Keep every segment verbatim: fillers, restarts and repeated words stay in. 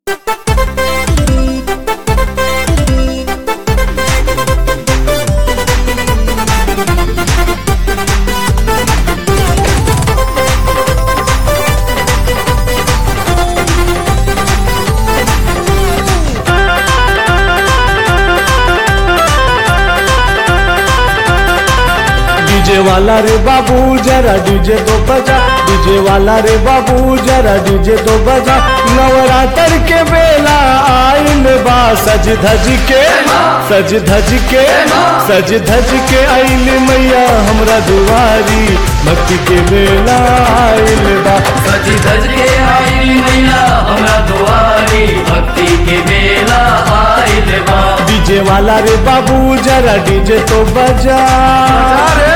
DJ वाला रे बाबू जरा डीजे तो बजा, डीजे वाला रे बाबू जरा डीजे तो बजा। नवरात्र के बेला आइल बा सज धज के, सज धज के, सज धज के आइल मैया हमरा दुआरी। भक्ति के बेला आइल बा सज धज के आइल मैया हमरा दुआरी। भक्ति के बेला आइल बा। डीजे वाला रे बाबू जरा डीजे तो बजा रे।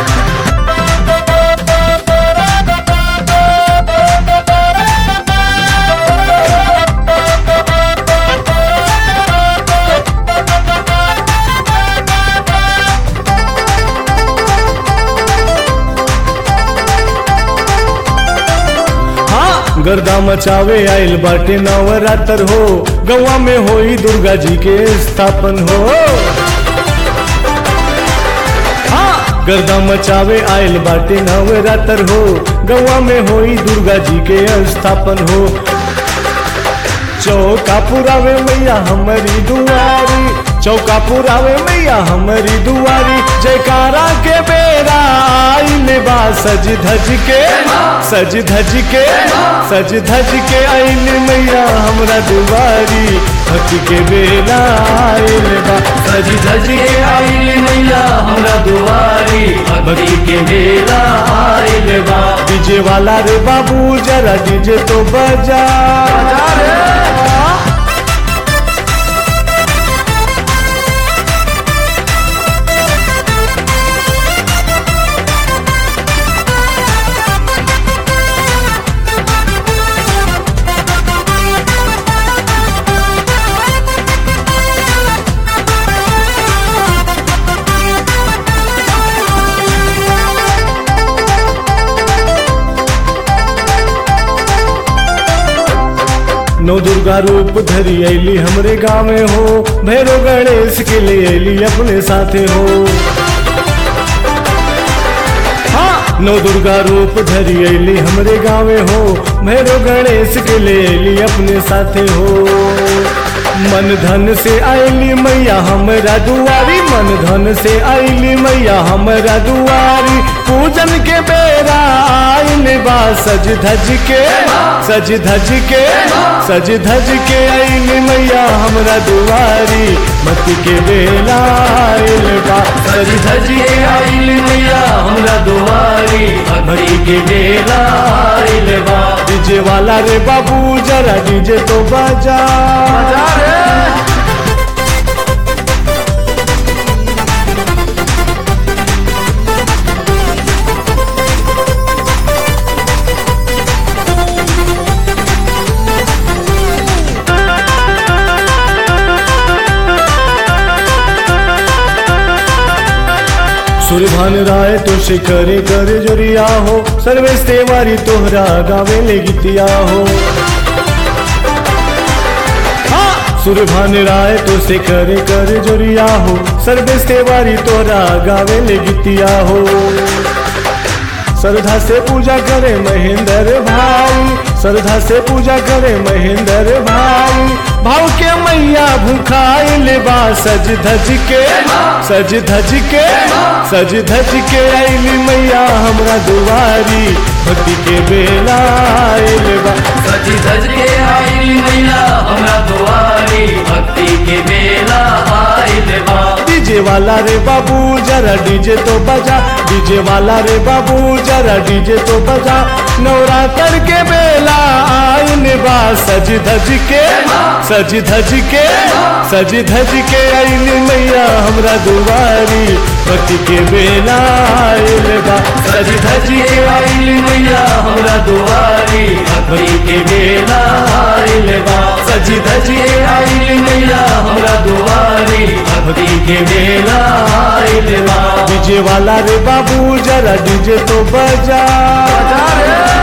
गर्दा मचावे आइल बाटे नवरात्र हो, गवा में होई दुर्गा जी के स्थापन हो। हाँ गर्दा मचावे आइल बाटे नवरात्र हो, गवा में होई दुर्गा जी के स्थापन हो। चौका पुरावे मैया हमारी दुआरी, चौका पुरावे मैया हमारी दुआरी। जयकारा के बेरा आइल बा सज धज के, सज धज के, सज धज के आइल मैया हमरा दुआरी। भक्ति के बेरा आइल बा सज धज के आइल मैया हमरा दुआरी। भक्ति के बेरा आइल बा। डीजे वाला रे बाबू जरा डीजे तो बजा रे। नौ दुर्गा रूप धरी अली हमरे गाँव में हो, भैरव गणेश के लिए अली अपने साथे हो। हाँ नौ दुर्गा रूप धरी अली हमरे गाँव में हो, भैरव गणेश के लिए अली अपने साथे हो। मन धन से आइली मैया हमरा दुआरी, मन धन से आइली मैया हमरा दुआरी। पूजन के बेरा आइल बा सज धज के, सज धज के, सज धज के आइल मैया हमरा दुआरी। भक्ति के बेला आइल बा सज धज के आइल मैया हमरा दुआरी। भक्ति के बेला आइल बा। डीजे वाला रे बाबू जरा डीजे तो बजा रे। सूर्यभान राय तो से करे कर जोरिया हो, सर्वेश तेवारी तोहरा गावे ले गीतिया हो। हाँ सूर्यभान राय तो से करे कर जोरिया हो, सर्वेश तेवारी तोहरा गावे ले गीतिया हो। श्रद्धा से पूजा करे महेंद्र भाई, श्रद्धा से पूजा करे महेंद्र भाई। भाव के मैया भूखाइल बा सज धज के, सज धज के, सज धज के आइली मैया हमरा दुआरी। भक्ति के बेला आइल बा सज धज के आइल मैया हमरा दुआरी। भक्ति के बेला आइल बा। डीजे वाला रे बाबू जरा डीजे तो बजा, डीजे वाला रे बाबू जरा डीजे तो बजा। नवरात्र के बेला आइल बा सज धज के, सज धज के, सज धज के आइल मैया हमरा दुआरी। भक्ति के बेला आइल बा सज धज के आइल मैया हमरा दुआरी। भक्ति के बेला आइल बा। सज धज के आइल मैया हमरा दुआरी। भक्ति के बेला आइल बा। डीजे वाला रे बाबू जरा डीजे तो बजा रे।